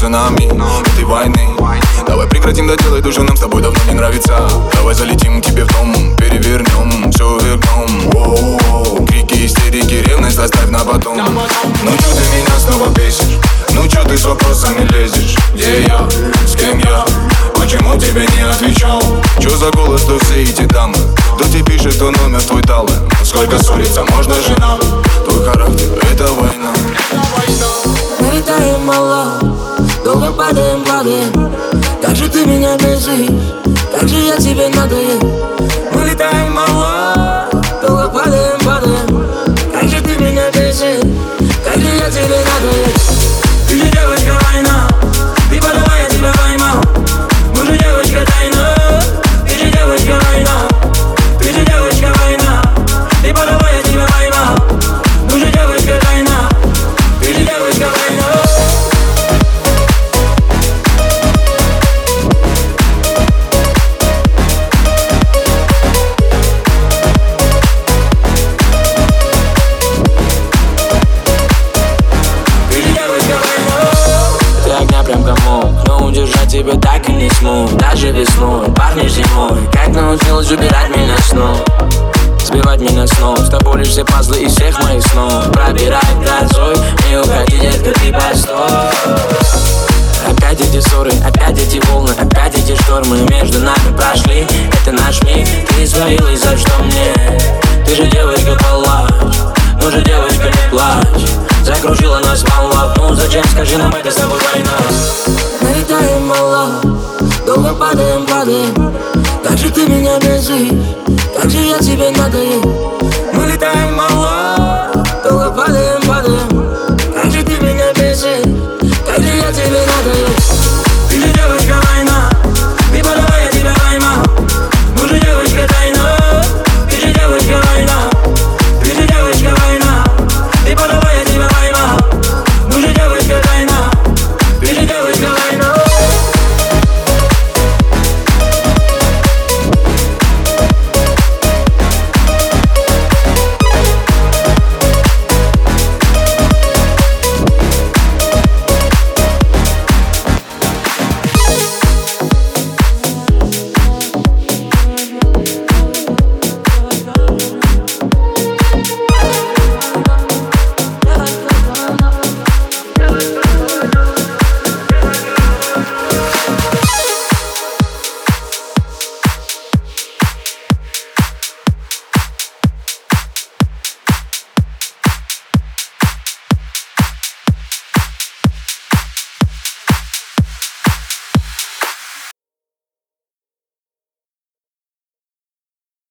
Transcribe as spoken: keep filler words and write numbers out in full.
нами этой войны. Давай прекратим доделать то, что нам с тобой давно не нравится. Давай залетим к тебе в дом, перевернем, все вернем. Воу-воу. Крики, истерики, ревность оставь на потом. Ну чё ты меня снова бесишь? Ну чё ты с вопросами лезешь? Где я? С кем я? Почему тебе не отвечал? Чё за голос, то все эти дамы? Кто тебе пишет, то номер твой дал им? Сколько ссориться можно же нам? Твой характер — это война. Мы летаем мало, долго падаем, падаем. Как же ты меня бесишь, как же я тебе надоел. Мы летаем мало, долго падаем, падаем. Как же ты меня бесишь, как же я тебе надоел. Ты же девочка война, ты подавай, я тебя поймал. Мы же девочка тайна, ты же девочка война. Ты же девочка война, ты подавай, я тебя поймал. Мы же девочка тайна, ты же девочка война. Прям комок, но удержать тебя так и не смог. Даже весной, парни зимой. Как научилась убирать меня снова, сбивать меня с ног. С тобой лишь все пазлы из всех моих снов. Пробирать грозой, не уходи, детка, ты постой. Опять эти ссоры, опять эти волны, опять эти штормы между нами прошли. Это наш миг, ты свалилась, за что мне? Ты же девочка, палач, ну же девочка, не плачь. Закружила нас волна, ну зачем, скажи нам, это с тобой война. Мы летаем мало, долго падаем, падаем. Как же ты меня бесишь, как же я тебе надоел. Мы летаем мало,